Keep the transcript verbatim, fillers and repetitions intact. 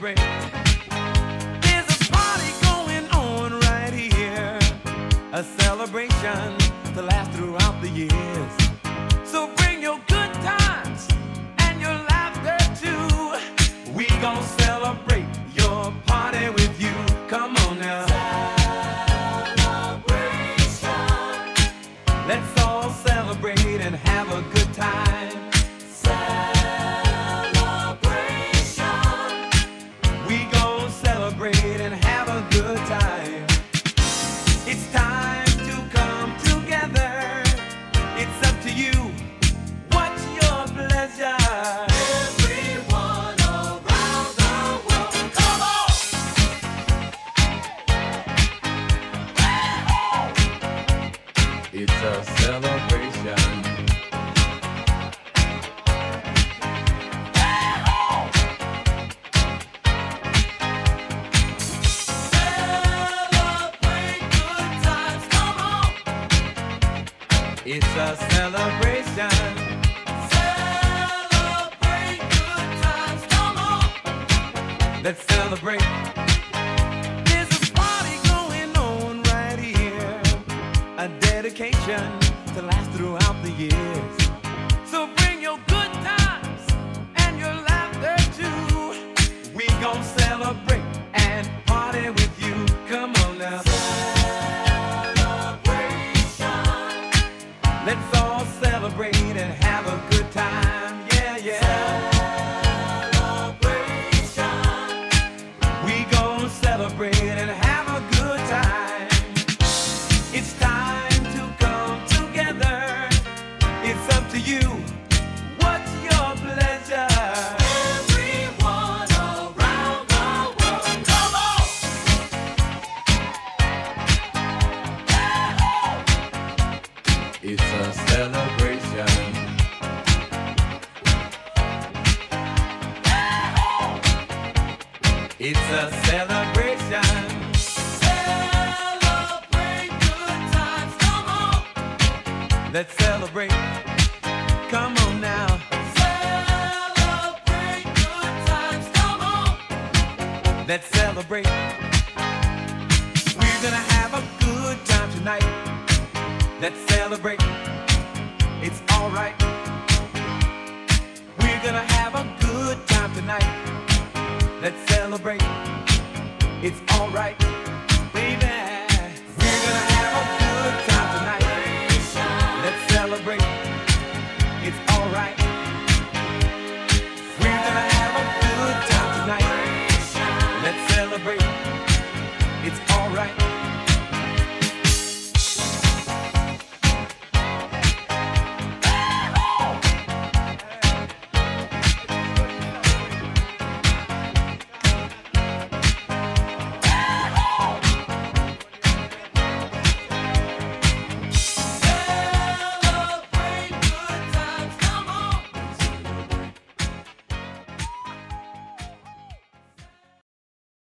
celebrate. There's a party going on right here, a celebration to last throughout the years. So bring your good times and your laughter too. We gon' celebrate your party with you. Come on now. Celebration. Let's all celebrate and have a good time. And have a good time. It's time to come together. It's up to you. What's your pleasure? Everyone around the world, come on! It's a celebration. It's a celebration. Celebrate good times, come on. Let's celebrate. There's a party going on right here, a dedication to last throughout the years. So bring your good times and your laughter too. We gon' celebrate and party with you. Come on now. Let's all celebrate and have a good time, yeah, yeah. Celebration. We gon' celebrate and have a good time. It's time to come together. It's up to you. What's your pleasure? Everyone around the world, come on! It's a celebration. It's a celebration. Celebrate good times, come on. Let's celebrate. Come on now. Celebrate good times, come on. Let's celebrate. We're gonna have a good time tonight. Let's celebrate. It's alright. We're gonna have a good time tonight. Let's celebrate. It's alright, baby. We're gonna have a good time tonight. Let's celebrate. It's alright.